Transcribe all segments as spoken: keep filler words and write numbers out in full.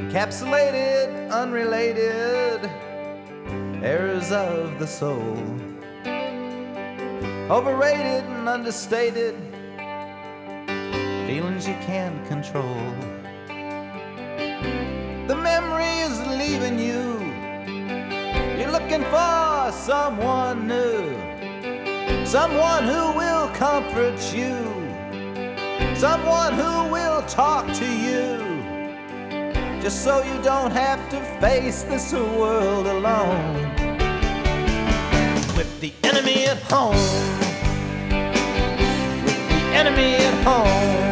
encapsulated, unrelated errors of the soul, overrated and understated feelings you can't control. The memory is leaving you. You're looking for someone new, someone who will comfort you, someone who will talk to you, just so you don't have to face this world alone. With the enemy at home, with the enemy at home.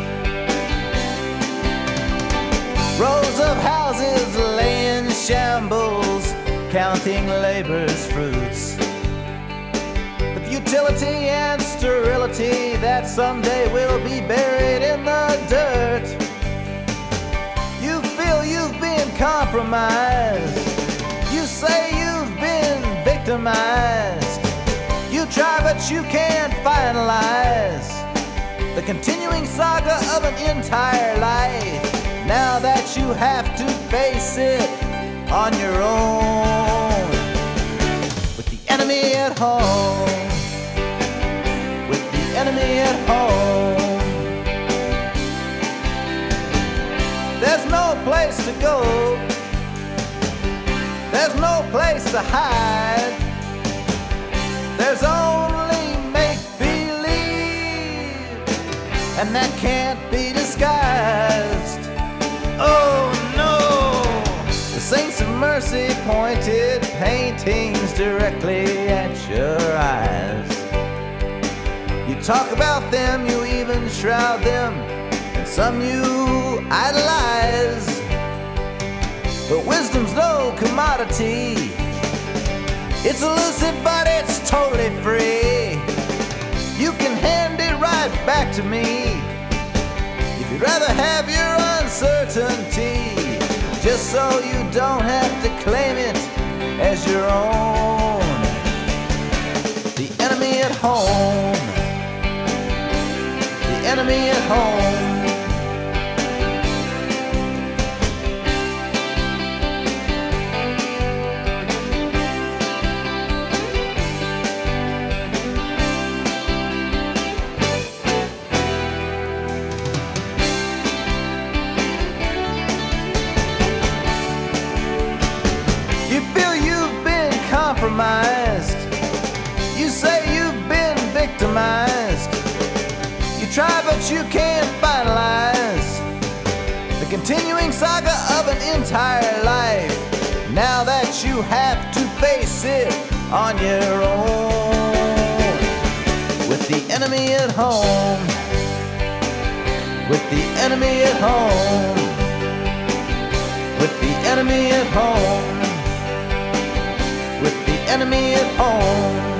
Rows of houses lay in shambles, counting labor's fruits. The futility and sterility that someday will be buried in the dirt. You feel you've been compromised. You say you've been victimized. You try but you can't finalize the continuing saga of an entire life. Now that you have to face it on your own. With the enemy at home, with the enemy at home. There's no place to go, there's no place to hide. There's only make-believe, and that can't be disguised. Oh no! The saints of mercy pointed paintings directly at your eyes. You talk about them, you even shroud them, and some you idolize. But wisdom's no commodity. It's elusive, but it's totally free. You can hand it right back to me if you'd rather have your uncertainty, just so you don't have to claim it as your own. The enemy at home, the enemy at home. Compromised. You say you've been victimized. You try but you can't finalize the continuing saga of an entire life. Now that you have to face it on your own. With the enemy at home, with the enemy at home, with the enemy at home, with the enemy at home.